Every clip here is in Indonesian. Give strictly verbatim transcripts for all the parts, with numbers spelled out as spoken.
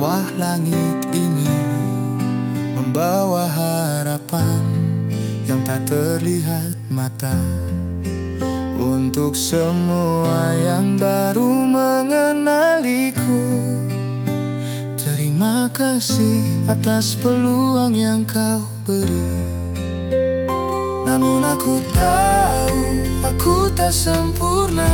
bawah langit ini, membawa harapan yang tak terlihat mata untuk semua yang baru mengenaliku. Terima kasih atas peluang yang kau beri. Namun aku tahu aku tak sempurna.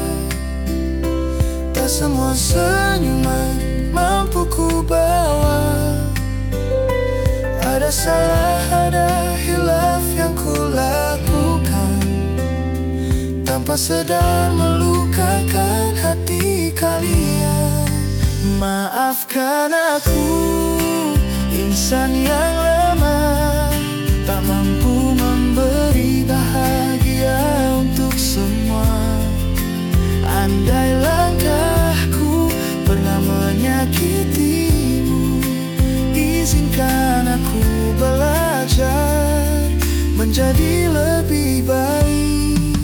Tak semua senyuman mampu ku bawa. Ada salah, ada hilaf yang ku lakukan, tanpa sadar melukakan hati kalian. Maafkan aku, insan yang lemah, tak mampu memberi bahagia untuk semua. Andai langkahku pernah menyakitimu, izinkan aku belajar menjadi lebih baik.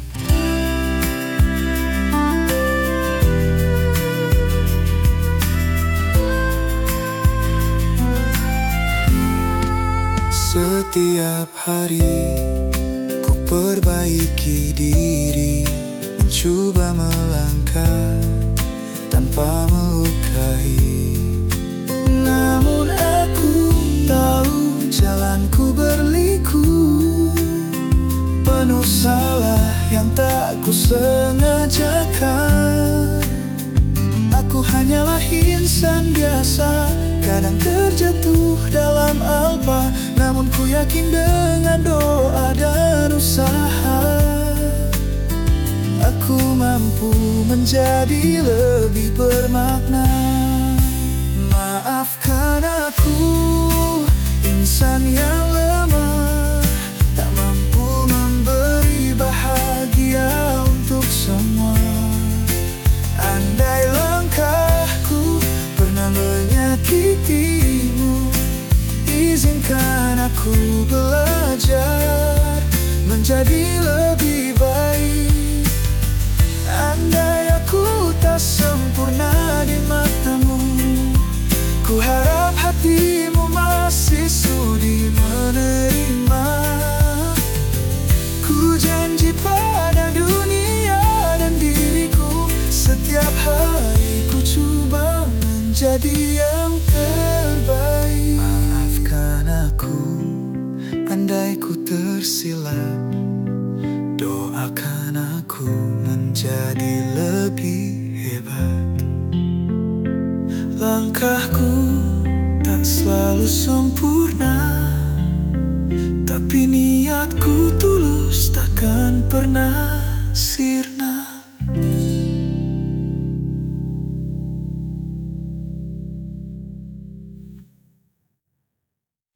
Setiap hari ku perbaiki diri, mencoba melangkah tanpa melukai. Namun aku tahu jalanku berliku, penuh salah yang tak ku sengajakan. Aku hanyalah insan biasa, kadang terjatuh dalam alpa. Namun ku yakin dengan doa dan usaha, aku mampu menjadi lebih bermakna. Maafkan aku, insan yang lemah, tak mampu memberi bahagia untuk semua. Andai langkahku pernah menyakitimu, izinkan aku belajar menjadi lebih baik. Andai aku tak sempurna di matamu, ku harap hatimu masih sudi menerima. Ku janji pada dunia dan diriku, setiap hari ku coba menjadi yang terbaik. Maafkan aku, andai ku tersilap, doakan aku menjadi lebih hebat. Langkahku tak selalu sempurna, tapi niatku tulus, takkan pernah sia.